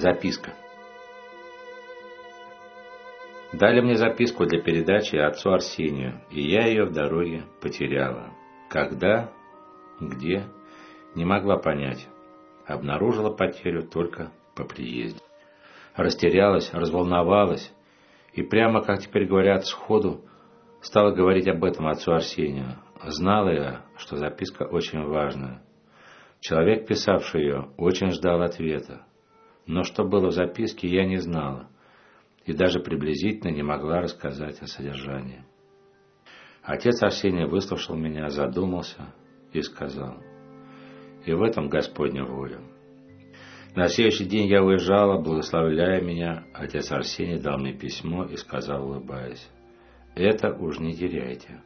Записка. Дали мне записку для передачи отцу Арсению, и я ее в дороге потеряла. Когда, где, не могла понять. Обнаружила потерю только по приезде. Растерялась, разволновалась, и прямо, как теперь говорят, сходу стала говорить об этом отцу Арсению. Знала я, что записка очень важная. Человек, писавший ее, очень ждал ответа. Но что было в записке, я не знала, и даже приблизительно не могла рассказать о содержании. Отец Арсений выслушал меня, задумался и сказал: «И в этом Господня воля». На следующий день я уезжала, благословляя меня. Отец Арсений дал мне письмо и сказал, улыбаясь: «Это уж не теряйте».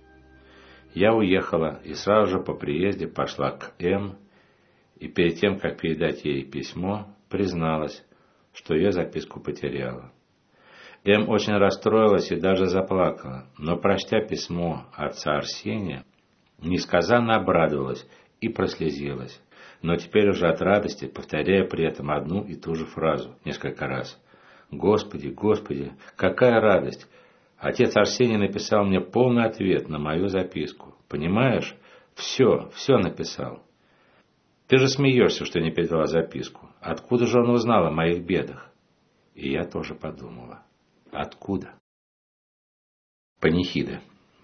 Я уехала и сразу же по приезде пошла к М. и перед тем, как передать ей письмо, призналась, что ее записку потеряла. М. очень расстроилась и даже заплакала, но, прочтя письмо отца Арсения, несказанно обрадовалась и прослезилась, но теперь уже от радости, повторяя при этом одну и ту же фразу несколько раз. «Господи, Господи, какая радость! Отец Арсений написал мне полный ответ на мою записку. Понимаешь? Все написал. Ты же смеешься, что не передала записку. Откуда же он узнал о моих бедах?» И я тоже подумала. Откуда? Панихида.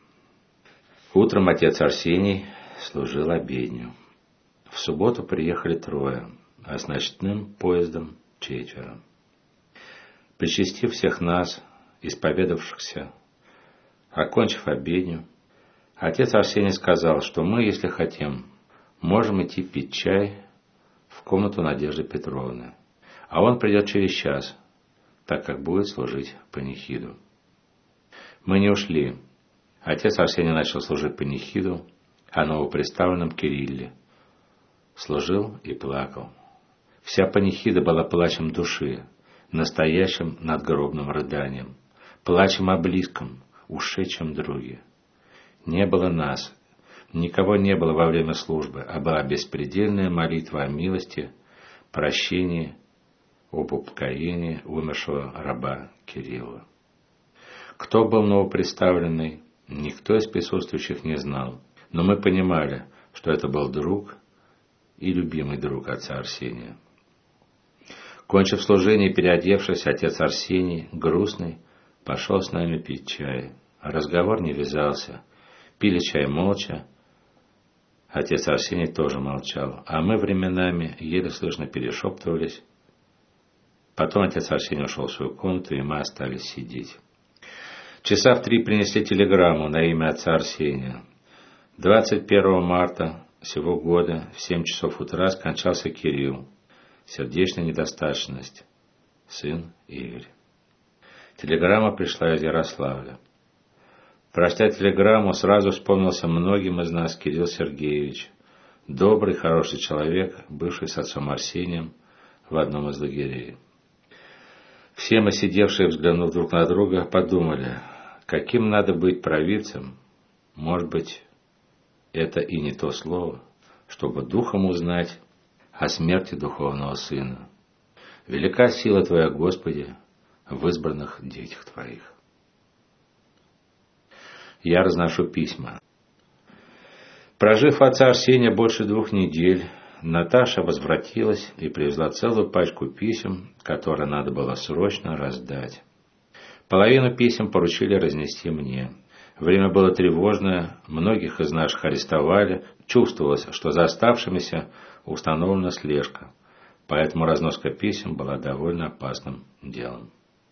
Утром отец Арсений служил обедню. В субботу приехали 3, а с ночным поездом 4. Причастив всех нас, исповедавшихся, окончив обедню, отец Арсений сказал, что мы, если хотим, можем идти пить чай в комнату Надежды Петровны, а он придет через час, так как будет служить панихиду. Мы не ушли. Отец Арсений начал служить панихиду о новоприставленном Кирилле. Служил и плакал. Вся панихида была плачем души, настоящим надгробным рыданием, плачем о близком, ушедшем друге. Не было нас, никого не было во время службы, а была беспредельная молитва о милости, прощении, об упокоении умершего раба Кирилла. Кто был новоприставленный, никто из присутствующих не знал, но мы понимали, что это был друг и любимый друг отца Арсения. Кончив служение и переодевшись, отец Арсений, грустный, пошел с нами пить чай. Разговор не вязался. Пили чай молча. Отец Арсений тоже молчал, а мы временами еле слышно перешептывались. Потом отец Арсений ушел в свою комнату, и мы остались сидеть. Часа в 3 принесли телеграмму на имя отца Арсения. 21 марта сего года в 7 часов утра скончался Кирилл. Сердечная недостаточность. Сын Игорь. Телеграмма пришла из Ярославля. Прочтя телеграмму, сразу вспомнился многим из нас Кирилл Сергеевич, добрый, хороший человек, бывший с отцом Арсением в одном из лагерей. Все мы, сидевшие, взглянув друг на друга, подумали, каким надо быть провидцем, может быть, это и не то слово, чтобы духом узнать о смерти духовного сына. Велика сила Твоя, Господи, в избранных детях Твоих. Я разношу письма. Прожив отца Арсения больше 2 недель, Наташа возвратилась и привезла целую пачку писем, которые надо было срочно раздать. Половину писем поручили разнести мне. Время было тревожное, многих из наших арестовали, чувствовалось, что за оставшимися установлена слежка, поэтому разноска писем была довольно опасным делом.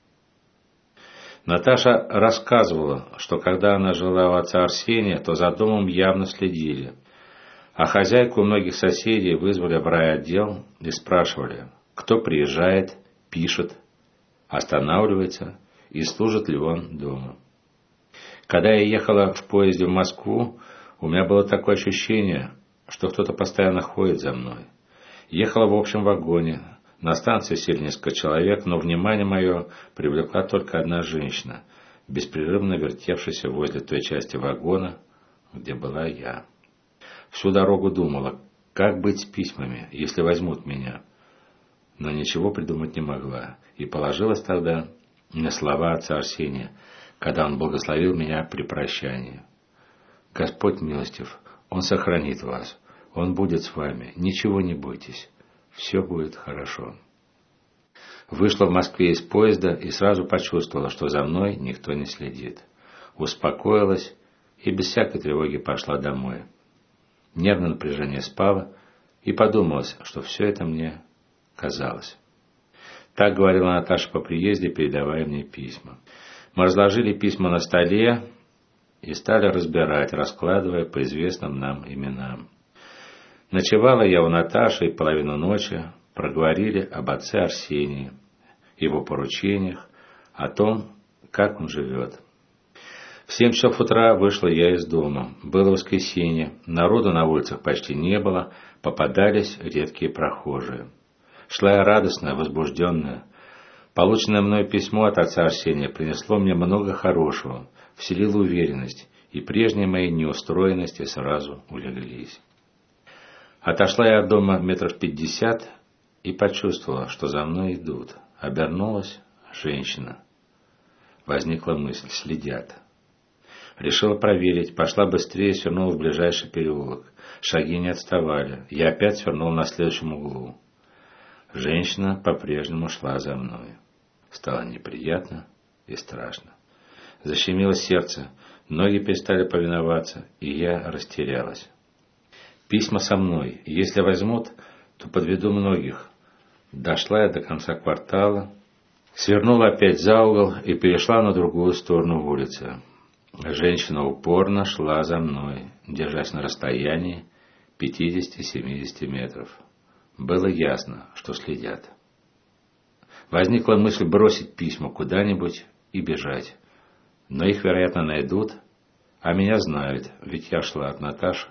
Наташа рассказывала, что когда она жила у отца Арсения, то за домом явно следили, а хозяйку многих соседей вызвали в райотдел и спрашивали, кто приезжает, пишет, останавливается и служит ли он дома. Когда я ехала в поезде в Москву, у меня было такое ощущение, что кто-то постоянно ходит за мной. Ехала в общем вагоне. На станции сели несколько человек, но внимание мое привлекла только одна женщина, беспрерывно вертевшаяся возле той части вагона, где была я. Всю дорогу думала, как быть с письмами, если возьмут меня. но ничего придумать не могла, и положилась тогда на слова отца Арсения, когда он благословил меня при прощании. «Господь милостив, Он сохранит вас, Он будет с вами, ничего не бойтесь, все будет хорошо». Вышла в Москве из поезда и сразу почувствовала, что за мной никто не следит. Успокоилась и без всякой тревоги пошла домой. Нервное напряжение спало, и подумалось, что все это мне казалось. Так говорила Наташа по приезде, передавая мне письма. Мы разложили письма на столе и стали разбирать, раскладывая по известным нам именам. Ночевала я у Наташи, и половину ночи проговорили об отце Арсении, его поручениях, о том, как он живет. В 7 часов утра вышла я из дома. Было воскресенье, народу на улицах почти не было, попадались редкие прохожие. Шла я радостная, возбужденная. Полученное мной письмо от отца Арсения принесло мне много хорошего, вселило уверенность, и прежние мои неустроенности сразу улеглись. Отошла я от дома 50 метров и почувствовала, что за мной идут. Обернулась женщина. Возникла мысль: следят. Решила проверить, пошла быстрее, свернула в ближайший переулок. Шаги не отставали. Я опять свернул на следующем углу. Женщина по-прежнему шла за мной. Стало неприятно и страшно. Защемило сердце, ноги перестали повиноваться, и я растерялась. Письма со мной. Если возьмут, то подведу многих. Дошла я до конца квартала, свернула опять за угол и перешла на другую сторону улицы. Женщина упорно шла за мной, держась на расстоянии 50-70 метров. Было ясно, что следят. Возникла мысль бросить письма куда-нибудь и бежать. Но их, вероятно, найдут, а меня знают, ведь я шла от Наташи.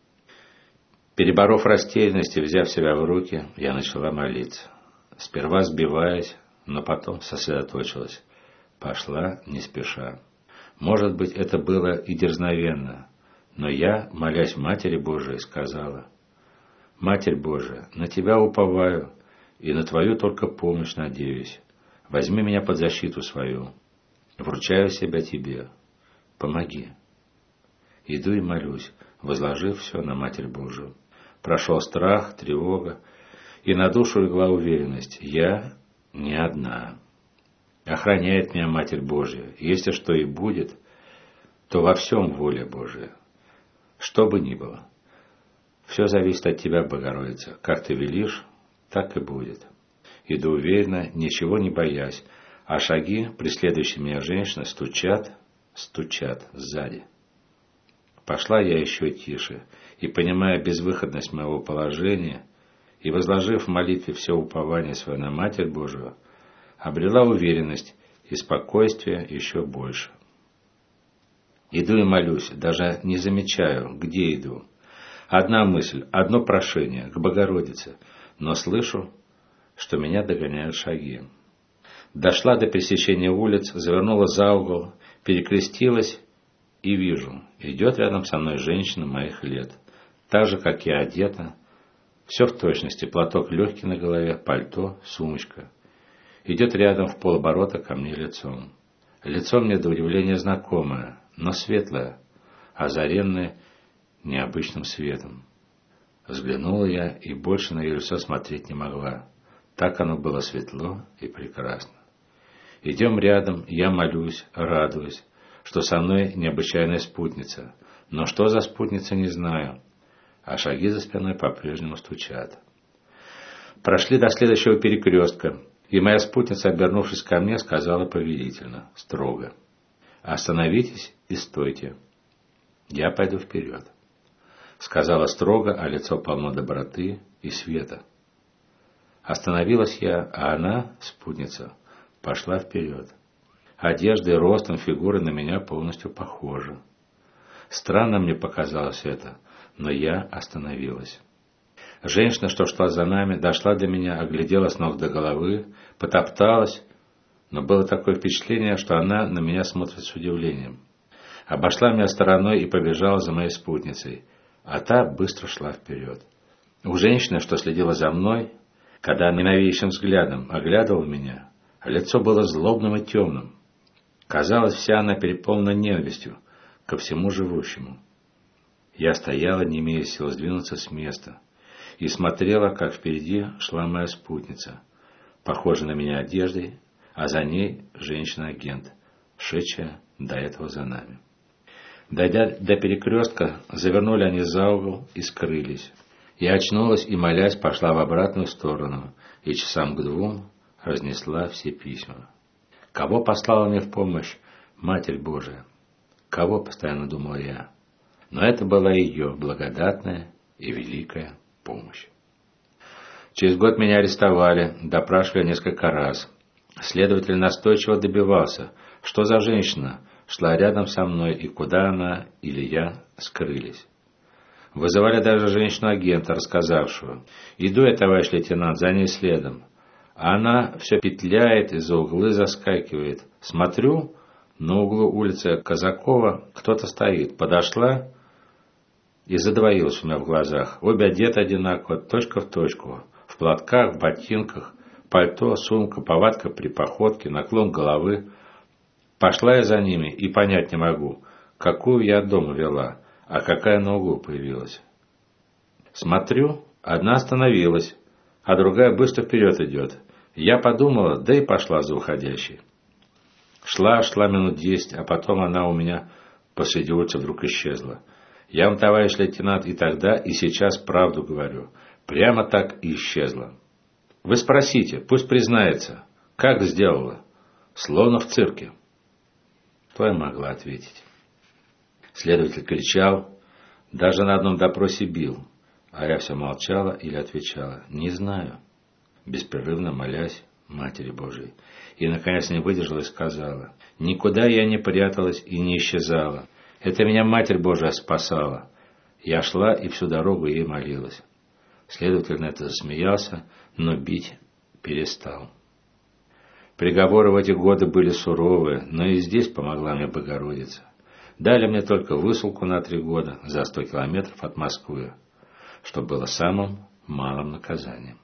Переборов растерянность и взяв себя в руки, я начала молиться. Сперва сбиваясь, но потом сосредоточилась. Пошла не спеша. Может быть, это было и дерзновенно, но я, молясь Матери Божией, сказала: «Матерь Божия, на Тебя уповаю и на Твою только помощь надеюсь. Возьми меня под защиту свою. Вручаю себя Тебе. Помоги». Иду и молюсь, возложив все на Матерь Божию. Прошел страх, тревога, и на душу легла уверенность: я не одна. Охраняет меня Матерь Божия. Если что и будет, то во всем воля Божия. Что бы ни было. Все зависит от Тебя, Богородица. Как Ты велишь, так и будет. Иду уверенно, ничего не боясь, а шаги преследующие меня женщины стучат сзади. Пошла я еще тише, и, понимая безвыходность моего положения, и возложив в молитве все упование свое на Матерь Божию, обрела уверенность и спокойствие еще больше. Иду и молюсь, даже не замечаю, где иду. Одна мысль, одно прошение к Богородице, но слышу, что меня догоняют шаги. Дошла до пересечения улиц, завернула за угол, перекрестилась и вижу, идет рядом со мной женщина моих лет, так же, как я одета, все в точности, платок легкий на голове, пальто, сумочка. Идет рядом в полоборота ко мне лицом. Лицо мне до удивления знакомое, но светлое, озаренное необычным светом. Взглянула я и больше на ее лицо смотреть не могла. Так оно было светло и прекрасно. Идем рядом, я молюсь, радуюсь, что со мной необычайная спутница. Но что за спутница, не знаю. А шаги за спиной по-прежнему стучат. Прошли до следующего перекрестка, и моя спутница, обернувшись ко мне, сказала повелительно, строго: «Остановитесь и стойте. Я пойду вперед». Сказала строго, а лицо полно доброты и света. Остановилась я, а она, спутница, пошла вперед. Одеждой, ростом, фигурой на меня полностью похожа. Странно мне показалось это, но я остановилась. Женщина, что шла за нами, дошла до меня, оглядела с ног до головы, потопталась, но было такое впечатление, что она на меня смотрит с удивлением. Обошла меня стороной и побежала за моей спутницей, а та быстро шла вперед. У женщины, что следила за мной, Когда ненавидящим взглядом оглядывал меня, лицо было злобным и темным. Казалось, вся она переполнена ненавистью ко всему живущему. Я стояла, не имея сил сдвинуться с места, и смотрела, как впереди шла моя спутница, похожая на меня одеждой, а за ней женщина-агент, шедшая до этого за нами. Дойдя до перекрестка, завернули они за угол и скрылись. Я очнулась и, молясь, пошла в обратную сторону, и часам к 2 разнесла все письма. Кого послала мне в помощь Матерь Божия? Кого, постоянно думала я? Но это была ее благодатная и великая помощь. Через год меня арестовали, допрашивали несколько раз. Следователь настойчиво добивался, что за женщина шла рядом со мной и куда она или я скрылись. Вызывали даже женщину-агента, рассказавшую: «Иду я, товарищ лейтенант, за ней следом. А она все петляет и за углы заскакивает. Смотрю, на углу улицы Казакова кто-то стоит. Подошла и задвоилась у меня в глазах. Обе одеты одинаково, точка в точку. В платках, в ботинках, пальто, сумка, повадка при походке, наклон головы. Пошла я за ними и понять не могу, какую я от дома вела, а какая на углу появилась. Смотрю, одна остановилась, а другая быстро вперед идет. Я подумала, да и пошла за уходящей. Шла минут 10, а потом она у меня посреди улицы вдруг исчезла. Я вам, товарищ лейтенант, и тогда, и сейчас правду говорю. Прямо так и исчезла. Вы спросите, пусть признается, как сделала? Словно в цирке. Кто я могла ответить? Следователь кричал, даже на одном допросе бил, а я все молчала или отвечала: не знаю, беспрерывно молясь Матери Божией. И, наконец, не выдержала и сказала: никуда я не пряталась и не исчезала. Это меня Матерь Божия спасала. Я шла и всю дорогу ей молилась. Следователь на это засмеялся, но бить перестал. Приговоры в эти годы были суровые, но и здесь помогла мне Богородица. Дали мне только высылку на 3 года за 100 километров от Москвы, что было самым малым наказанием.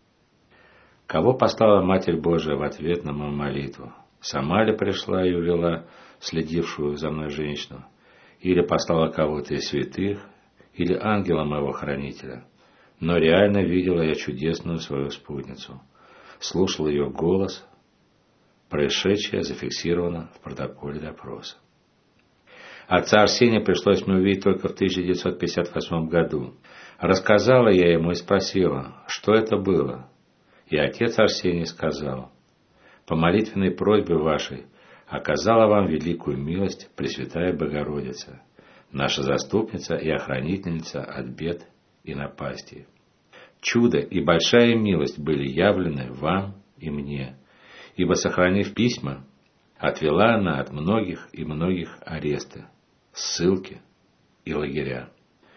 Кого послала Матерь Божия в ответ на мою молитву? Сама ли пришла и увела следившую за мной женщину? Или послала кого-то из святых? Или ангела моего хранителя? Но реально видела я чудесную свою спутницу. Слушал ее голос. Происшедшее зафиксировано в протоколе допроса. Отца Арсения пришлось мне увидеть только в 1958 году. Рассказала я ему и спросила, что это было. И отец Арсений сказал: по молитвенной просьбе вашей оказала вам великую милость Пресвятая Богородица, наша заступница и охранительница от бед и напастей. Чудо и большая милость были явлены вам и мне, ибо, сохранив письма, отвела она от многих и многих аресты, ссылки и лагеря.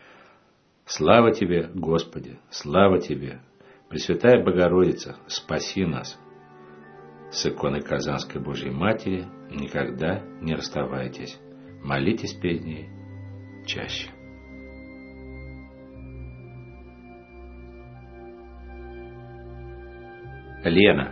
Слава Тебе, Господи, слава Тебе, Пресвятая Богородица, спаси нас. С иконой Казанской Божьей Матери никогда не расставайтесь. Молитесь перед ней чаще. Лена.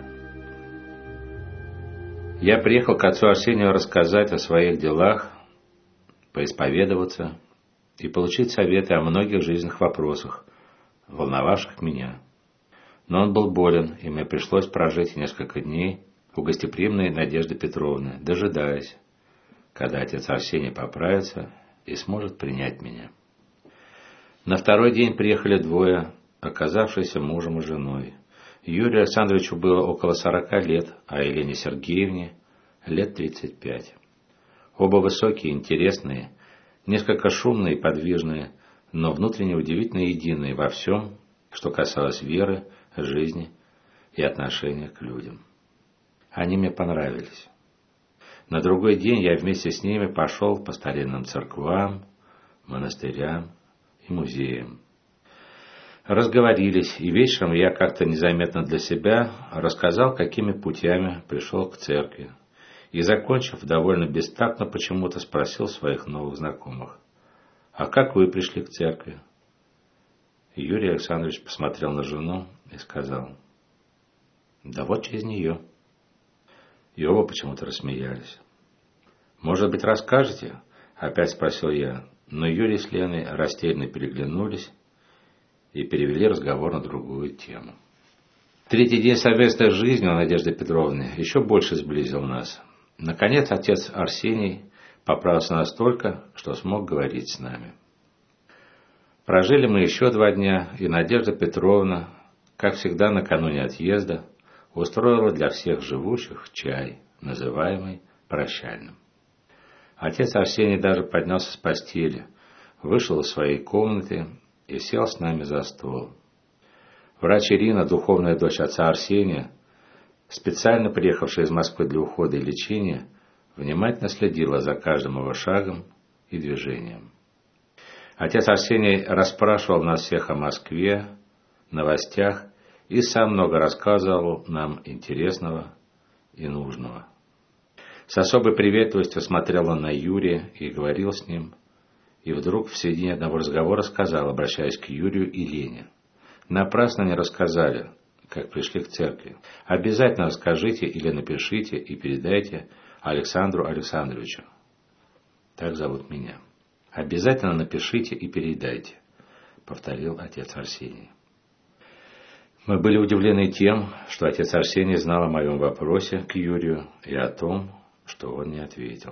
Я приехал к отцу Арсению рассказать о своих делах, поисповедоваться и получить советы о многих жизненных вопросах, волновавших меня. Но он был болен, и мне пришлось прожить несколько дней у гостеприимной Надежды Петровны, дожидаясь, когда отец Арсений поправится и сможет принять меня. На 2-й день приехали 2, оказавшиеся мужем и женой. Юрию Александровичу было около 40 лет, а Елене Сергеевне лет 35. Оба высокие, интересные, несколько шумные и подвижные, но внутренне удивительно единые во всем, что касалось веры, жизни и отношения к людям. Они мне понравились. На другой день я вместе с ними пошел по старинным церквам, монастырям и музеям. Разговорились, и вечером я как-то незаметно для себя рассказал, какими путями пришел к церкви. И, закончив, довольно бестактно почему-то спросил своих новых знакомых: «А как вы пришли к церкви?» Юрий Александрович посмотрел на жену и сказал: Да вот через нее. И оба почему-то рассмеялись. Может быть, расскажете? Опять спросил я, но Юрий с Леной растерянно переглянулись и перевели разговор на другую тему. Третий день совместной жизни у Надежды Петровны еще больше сблизил нас. Наконец, отец Арсений поправился настолько, что смог говорить с нами. Прожили мы еще 2 дня, и Надежда Петровна, как всегда накануне отъезда, устроила для всех живущих чай, называемый прощальным. Отец Арсений даже поднялся с постели, вышел из своей комнаты и сел с нами за стол. Врач Ирина, духовная дочь отца Арсения, специально приехавшая из Москвы для ухода и лечения, внимательно следила за каждым его шагом и движением. Отец Арсений расспрашивал нас всех о Москве, новостях и сам много рассказывал нам интересного и нужного. С особой приветливостью смотрел он на Юрия и говорил с ним, и вдруг в середине одного разговора сказал, обращаясь к Юрию и Лене: «Напрасно не рассказали, как пришли к церкви. Обязательно расскажите или напишите и передайте Александру Александровичу. Так зовут меня. Обязательно напишите и передайте», — повторил отец Арсений. Мы были удивлены тем, что отец Арсений знал о моем вопросе к Юрию и о том, что он не ответил.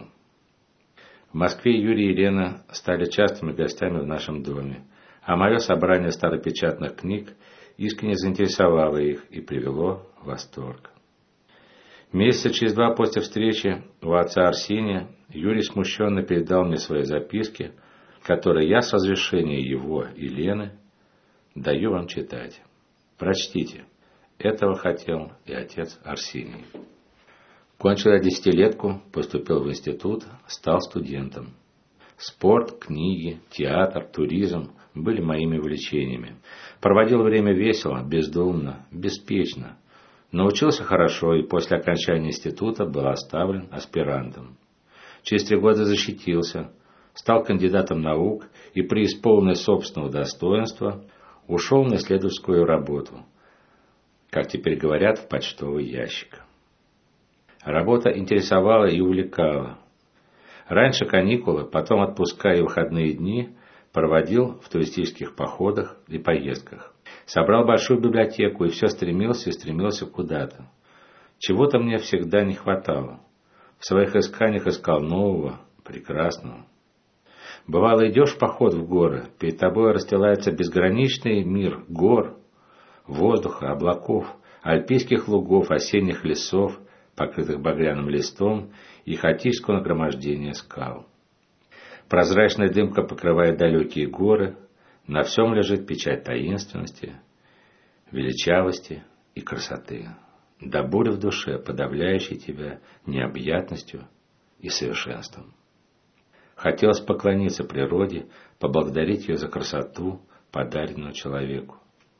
В Москве Юрий и Лена стали частыми гостями в нашем доме, а мое собрание старопечатных книг искренне заинтересовало их и привело в восторг. Месяца через 2 после встречи у отца Арсения Юрий смущенно передал мне свои записки, которые я с разрешения его и Лены даю вам читать. Прочтите. Этого хотел и отец Арсений. Кончил я 10-летку, поступил в институт, стал студентом. Спорт, книги, театр, туризм были моими увлечениями. Проводил время весело, бездумно, беспечно. Научился хорошо и после окончания института был оставлен аспирантом. Через 3 года защитился, стал кандидатом наук и, преисполненный собственного достоинства, ушел на исследовательскую работу, как теперь говорят, в почтовый ящик. Работа интересовала и увлекала. Раньше каникулы, потом отпуска и выходные дни проводил в туристических походах и поездках. Собрал большую библиотеку и все стремился и стремился куда-то. Чего-то мне всегда не хватало. В своих исканиях искал нового, прекрасного. Бывало, идешь в поход в горы, перед тобой расстилается безграничный мир гор, воздуха, облаков, альпийских лугов, осенних лесов, покрытых багряным листом, и хаотического нагромождения скал. Прозрачная дымка покрывает далекие горы, на всем лежит печать таинственности, величавости и красоты, до боли в душе, подавляющей тебя необъятностью и совершенством. Хотелось поклониться природе, поблагодарить ее за красоту, подаренную человеку.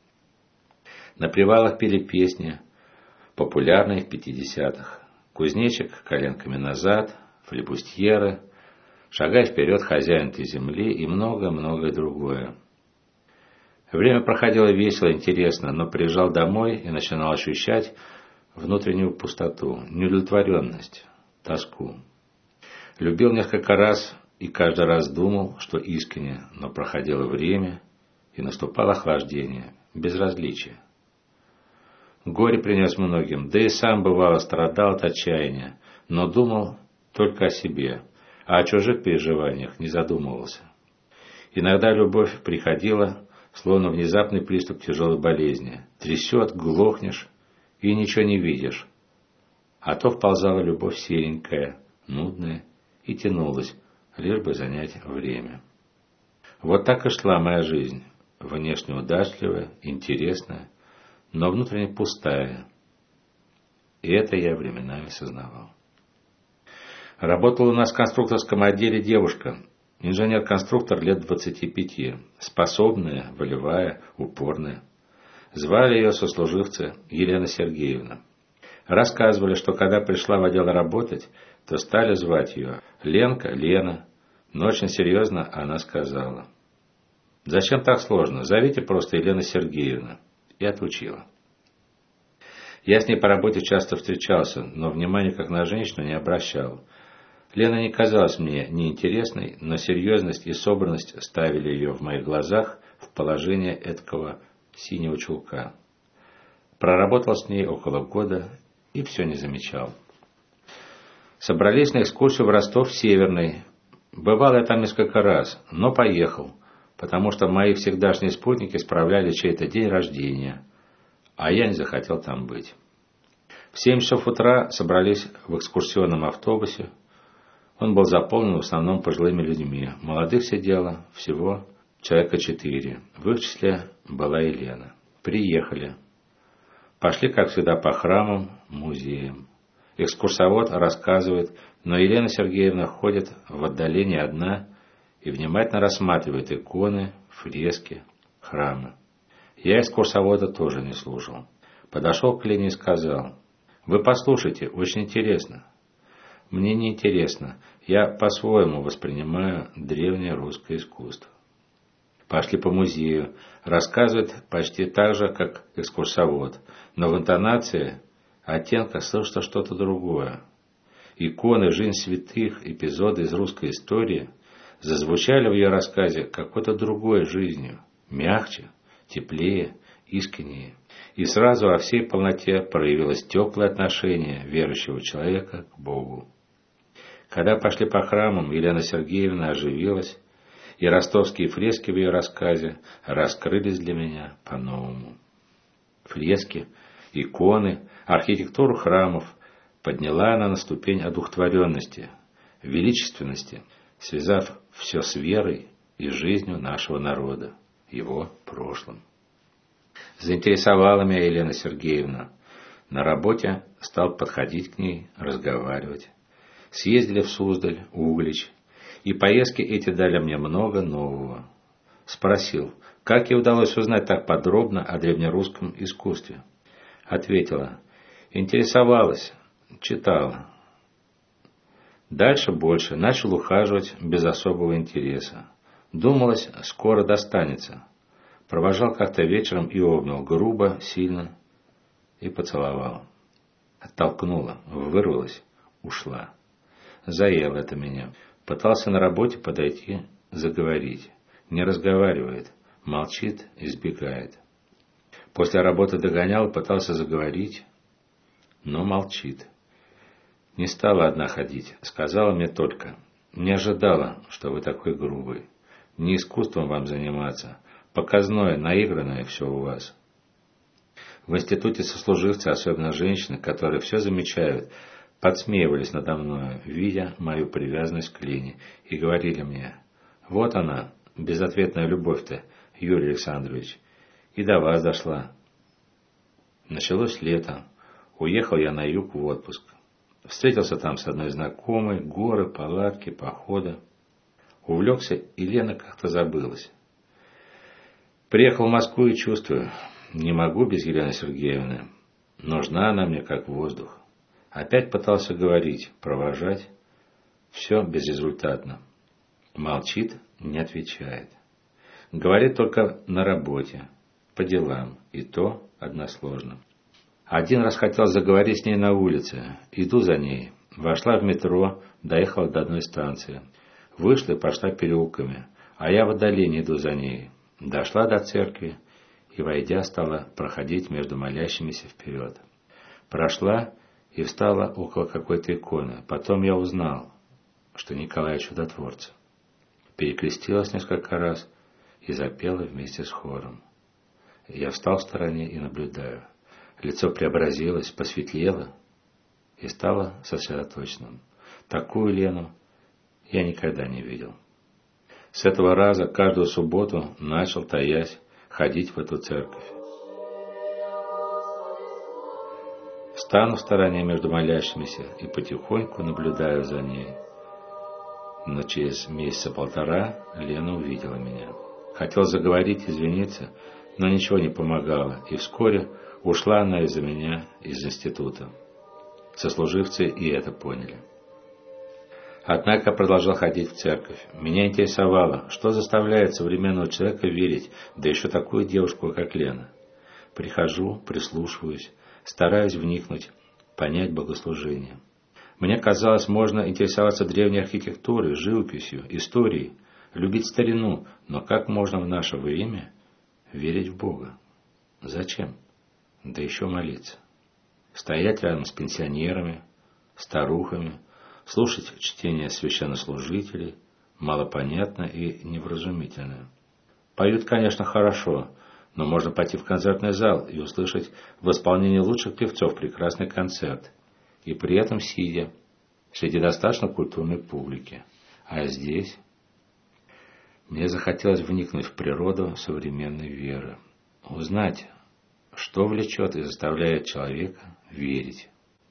На привалах пели песни, популярные в 50-х. Кузнечик коленками назад, флебустьеры, шагай вперед, хозяин ты земли и многое-многое другое. Время проходило весело, интересно, но приезжал домой и начинал ощущать внутреннюю пустоту, неудовлетворенность, тоску. Любил несколько раз и каждый раз думал, что искренне, но проходило время и наступало охлаждение, безразличие. Горе принес многим, да и сам бывало страдал от отчаяния, но думал только о себе, а о чужих переживаниях не задумывался. Иногда любовь приходила, словно внезапный приступ тяжелой болезни. Трясет, глохнешь и ничего не видишь. А то вползала любовь серенькая, нудная и тянулась, лишь бы занять время. Вот так и шла моя жизнь, внешне удачливая, интересная, но внутренне пустая. И это я временами сознавал. Работала у нас в конструкторском отделе девушка, инженер-конструктор лет 25, способная, волевая, упорная. Звали ее сослуживцы Елена Сергеевна. Рассказывали, что когда пришла в отдел работать, то стали звать ее Ленка, Лена, но очень серьезно она сказала: «Зачем так сложно? Зовите просто Елена Сергеевна». И отучила. Я с ней по работе часто встречался, но внимания как на женщину не обращал. Лена не казалась мне неинтересной, но серьезность и собранность ставили ее в моих глазах в положение эткого синего чулка. Проработал с ней около года и все не замечал. Собрались на экскурсию в Ростов-Северный. Бывал я там несколько раз, но поехал, потому что мои всегдашние спутники справляли чей-то день рождения, а я не захотел там быть. В 7 часов утра собрались в экскурсионном автобусе. Он был заполнен в основном пожилыми людьми. Молодых сидело всего человека 4. В их числе была и Лена. Приехали. Пошли, как всегда, по храмам, музеям. Экскурсовод рассказывает, но Елена Сергеевна ходит в отдалении одна и внимательно рассматривает иконы, фрески, храмы. Я экскурсовода тоже не слушал. Подошел к Лене и сказал: «Вы послушайте, очень интересно». «Мне не интересно. Я по-своему воспринимаю древнее русское искусство». Пошли по музею. Рассказывает почти так же, как экскурсовод, но в интонации, оттенках слышно что-то другое. Иконы, жизнь святых, эпизоды из русской истории зазвучали в ее рассказе какой-то другой жизнью, мягче, теплее, искреннее. И сразу во всей полноте проявилось теплое отношение верующего человека к Богу. Когда пошли по храмам, Елена Сергеевна оживилась, и ростовские фрески в ее рассказе раскрылись для меня по-новому. Фрески, иконы, архитектуру храмов подняла она на ступень одухотворенности, величественности, связав все с верой и жизнью нашего народа, его прошлым. Заинтересовала меня Елена Сергеевна. На работе стал подходить к ней, разговаривать. Съездили в Суздаль, Углич, и поездки эти дали мне много нового. Спросил, как ей удалось узнать так подробно о древнерусском искусстве. Ответила, интересовалась, читала. Дальше больше, начал ухаживать без особого интереса. Думалось, скоро достанется. Провожал как-то вечером и обнял грубо, сильно и поцеловал. Оттолкнула, вырвалась, ушла. Заело это меня. Пытался на работе подойти, заговорить. Не разговаривает, молчит, избегает. После работы догонял, пытался заговорить, но молчит. Не стала одна ходить, сказала мне только: не ожидала, что вы такой грубый. Не искусством вам заниматься, показное, наигранное все у вас. В институте сослуживцы, особенно женщины, которые все замечают, подсмеивались надо мною, видя мою привязанность к Лене, и говорили мне: вот она, безответная любовь-то, Юрий Александрович, и до вас дошла. Началось лето, уехал я на юг в отпуск. Встретился там с одной знакомой, горы, палатки, походы. Увлекся, и Лена как-то забылась. Приехал в Москву и чувствую, не могу без Елены Сергеевны. Нужна она мне как воздух. Опять пытался говорить, провожать. Все безрезультатно. Молчит, не отвечает. Говорит только на работе, по делам, и то односложно. Один раз хотел заговорить с ней на улице. Иду за ней. Вошла в метро, доехала до одной станции. Вышла и пошла переулками, а я в отдалении иду за ней. Дошла до церкви и, войдя, стала проходить между молящимися вперед. Прошла и встала около какой-то иконы. Потом я узнал, что Николай Чудотворца. Перекрестилась несколько раз и запела вместе с хором. Я встал в стороне и наблюдаю. Лицо преобразилось, посветлело и стало сосредоточенным. Такую Лену я никогда не видел. С этого раза каждую субботу начал, таясь, ходить в эту церковь. Стану в стороне между молящимися и потихоньку наблюдаю за ней. Но через месяца полтора Лена увидела меня. Хотел заговорить, извиниться, но ничего не помогало, и вскоре ушла она из-за меня из института. Сослуживцы и это поняли. Однако продолжал ходить в церковь. Меня интересовало, что заставляет современного человека верить, да еще такую девушку, как Лена. Прихожу, прислушиваюсь, Стараюсь вникнуть, понять богослужение. Мне казалось, можно интересоваться древней архитектурой, живописью, историей, любить старину, но как можно в наше время верить в Бога? Зачем? Да еще молиться. Стоять рядом с пенсионерами, старухами, слушать чтение священнослужителей, малопонятно и невразумительно. Поют, конечно, хорошо, но можно пойти в концертный зал и услышать в исполнении лучших певцов прекрасный концерт, и при этом сидя среди достаточно культурной публики. А здесь мне захотелось вникнуть в природу современной веры, узнать, что влечет и заставляет человека верить.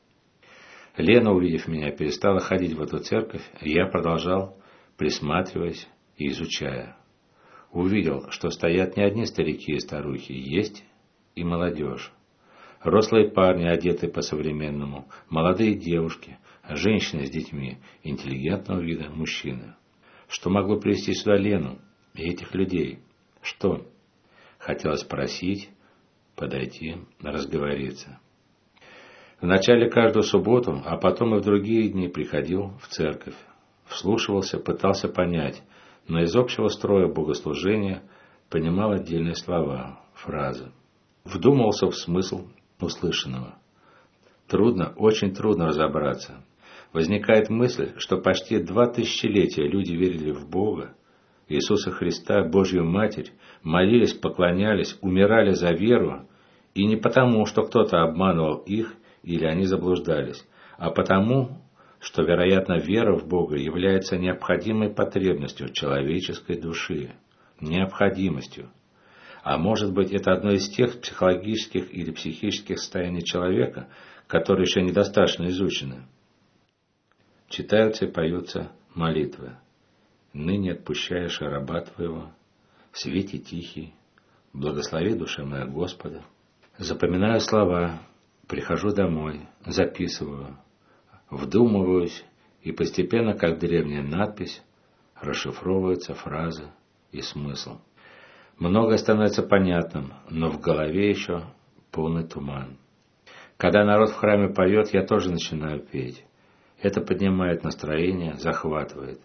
Лена, увидев меня, перестала ходить в эту церковь, и я продолжал, присматриваясь и изучая. Увидел, что стоят не одни старики и старухи, есть и молодежь. Рослые парни, одетые по-современному, молодые девушки, женщины с детьми, интеллигентного вида мужчины. Что могло привести сюда Лену и этих людей? Что? Хотелось спросить, подойти, разговориться. Вначале каждую субботу, а потом и в другие дни приходил в церковь. Вслушивался, пытался понять, но из общего строя богослужения понимал отдельные слова, фразы. Вдумался в смысл услышанного. Трудно, очень трудно разобраться. Возникает мысль, что почти 2 тысячелетия люди верили в Бога, Иисуса Христа, Божью Матерь, молились, поклонялись, умирали за веру, и не потому, что кто-то обманывал их или они заблуждались, а потому, что, вероятно, вера в Бога является необходимой потребностью человеческой души, необходимостью. А может быть, это одно из тех психологических или психических состояний человека, которые еще недостаточно изучены. Читаются и поются молитвы. «Ныне отпущаешь раба Твоего, в свете тихий, благослови душа моя Господа». Запоминаю слова, прихожу домой, записываю, вдумываюсь, и постепенно, как древняя надпись, расшифровываются фразы и смысл. Многое становится понятным, но в голове еще полный туман. Когда народ в храме поет, я тоже начинаю петь. Это поднимает настроение, захватывает.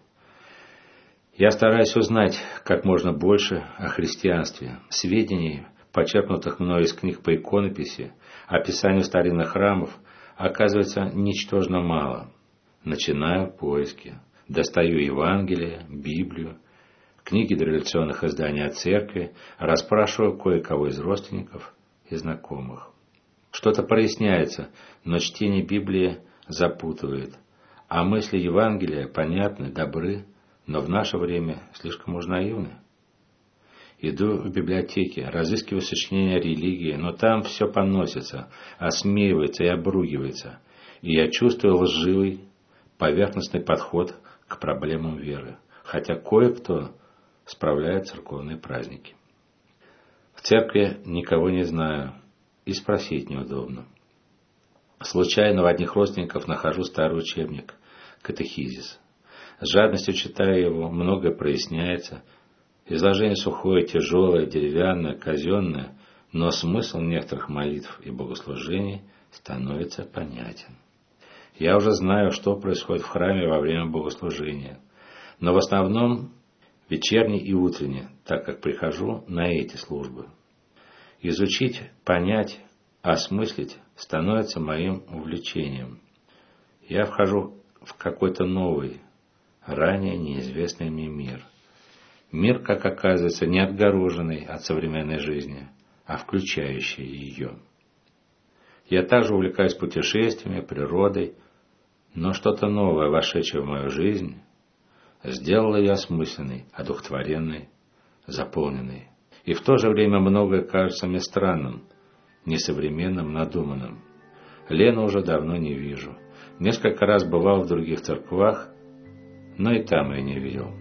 Я стараюсь узнать как можно больше о христианстве, сведений, почерпнутых мной из книг по иконописи, описанию старинных храмов, оказывается ничтожно мало. Начинаю поиски, достаю Евангелие, Библию, книги дореволюционных изданий о церкви, расспрашиваю кое-кого из родственников и знакомых. Что-то проясняется, но чтение Библии запутывает, а мысли Евангелия понятны, добры, но в наше время слишком уж наивны. Иду в библиотеке, разыскиваю сочинения о религии, но там все поносится, осмеивается и обругивается, и я чувствую лживый, поверхностный подход к проблемам веры, хотя кое-кто справляет церковные праздники. В церкви никого не знаю, и спросить неудобно. Случайно у одних родственников нахожу старый учебник «Катехизис». С жадностью читаю его, многое проясняется. Изложение сухое, тяжелое, деревянное, казенное, но смысл некоторых молитв и богослужений становится понятен. Я уже знаю, что происходит в храме во время богослужения, но в основном вечерний и утренний, так как прихожу на эти службы. Изучить, понять, осмыслить становится моим увлечением. Я вхожу в какой-то новый, ранее неизвестный мне мир. Мир, как оказывается, не отгороженный от современной жизни, а включающий ее. Я также увлекаюсь путешествиями, природой, но что-то новое, вошедшее в мою жизнь, сделало ее осмысленной, одухотворенной, заполненной. И в то же время многое кажется мне странным, несовременным, надуманным. Лену уже давно не вижу. Несколько раз бывал в других церквах, но и там ее не видел.